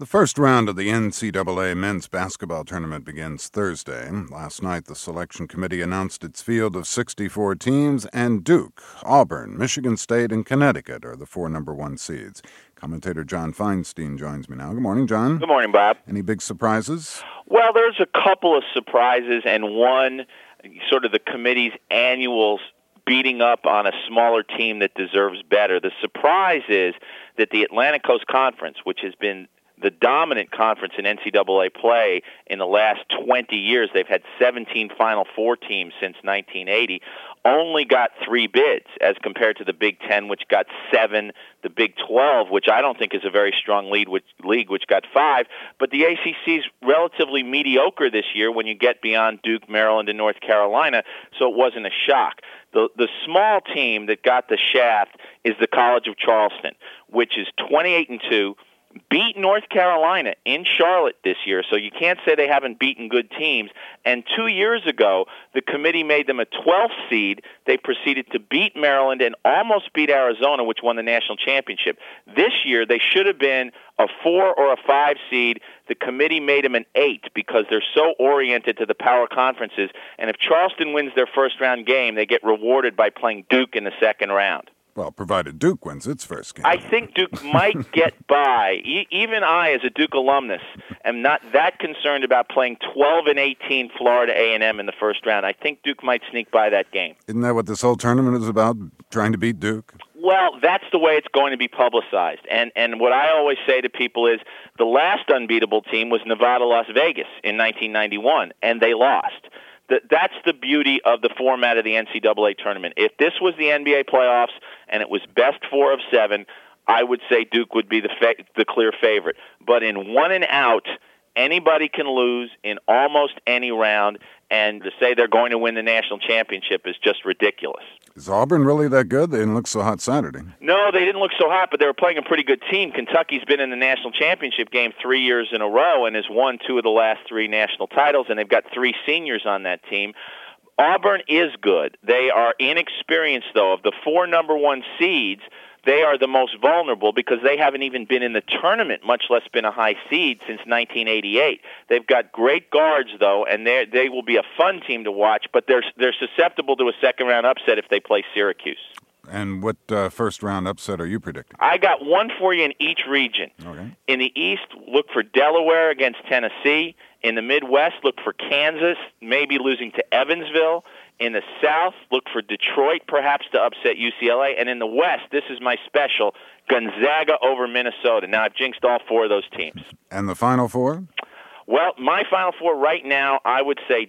The first round of the NCAA men's basketball tournament begins Thursday. Last night, the selection committee announced its field of 64 teams, and Duke, Auburn, Michigan State, and Connecticut are the four number one seeds. Commentator John Feinstein joins me now. Good morning, John. Good morning, Bob. Any big surprises? Well, there's a couple of surprises, and one, sort of the committee's annual beating up on a smaller team that deserves better. The surprise is that the Atlantic Coast Conference, which has been the dominant conference in NCAA play in the last 20 years, they've had 17 Final Four teams since 1980, only got 3 bids as compared to the Big Ten, which got 7, the Big 12, which I don't think is a very strong league, which got 5. But the ACC's relatively mediocre this year when you get beyond Duke, Maryland, and North Carolina, so it wasn't a shock. The small team that got the shaft is the College of Charleston, which is 28-2, beat North Carolina in Charlotte this year, so you can't say they haven't beaten good teams. And 2 years ago, the committee made them a 12th seed. They proceeded to beat Maryland and almost beat Arizona, which won the national championship. This year, they should have been a 4 or a 5 seed. The committee made them an 8 because they're so oriented to the power conferences. And if Charleston wins their first-round game, they get rewarded by playing Duke in the second round. Well, provided Duke wins its first game. I think Duke might get by. Even I, as a Duke alumnus, am not that concerned about playing 12-18 Florida A&M in the first round. I think Duke might sneak by that game. Isn't that what this whole tournament is about, trying to beat Duke? Well, that's the way it's going to be publicized. And what I always say to people is the last unbeatable team was Nevada-Las Vegas in 1991, and they lost. That's the beauty of the format of the NCAA tournament. If this was the NBA playoffs and it was best 4 of 7, I would say Duke would be the clear favorite. But in one and out, anybody can lose in almost any round, and to say they're going to win the national championship is just ridiculous. Is Auburn really that good? They didn't look so hot Saturday. No, they didn't look so hot, but they were playing a pretty good team. Kentucky's been in the national championship game 3 years in a row and has won 2 of the last 3 national titles, and they've got 3 seniors on that team. Auburn is good. They are inexperienced, though. Of the 4 number 1 seeds, they are the most vulnerable because they haven't even been in the tournament, much less been a high seed since 1988. They've got great guards, though, and they will be a fun team to watch, but they're susceptible to a second-round upset if they play Syracuse. And what first-round upset are you predicting? I got one for you in each region. Okay. In the East, look for Delaware against Tennessee. In the Midwest, look for Kansas, maybe losing to Evansville. In the South, look for Detroit, perhaps to upset UCLA. And in the West, this is my special, Gonzaga over Minnesota. Now, I've jinxed all 4 of those teams. And the Final Four? Well, my Final Four right now, I would say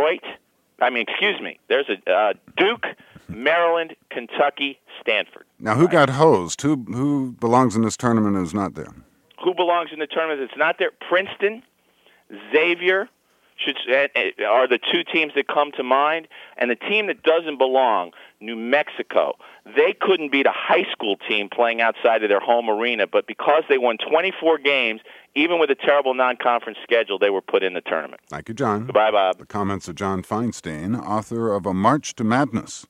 there's a Duke, Maryland, Kentucky, Stanford. Now, who got hosed? Who belongs in this tournament and is not there? Who belongs in the tournament that's not there? Princeton, Xavier are the 2 teams that come to mind. And the team that doesn't belong, New Mexico, they couldn't beat a high school team playing outside of their home arena, but because they won 24 games, even with a terrible non-conference schedule, they were put in the tournament. Thank you, John. Goodbye, Bob. The comments of John Feinstein, author of A March to Madness.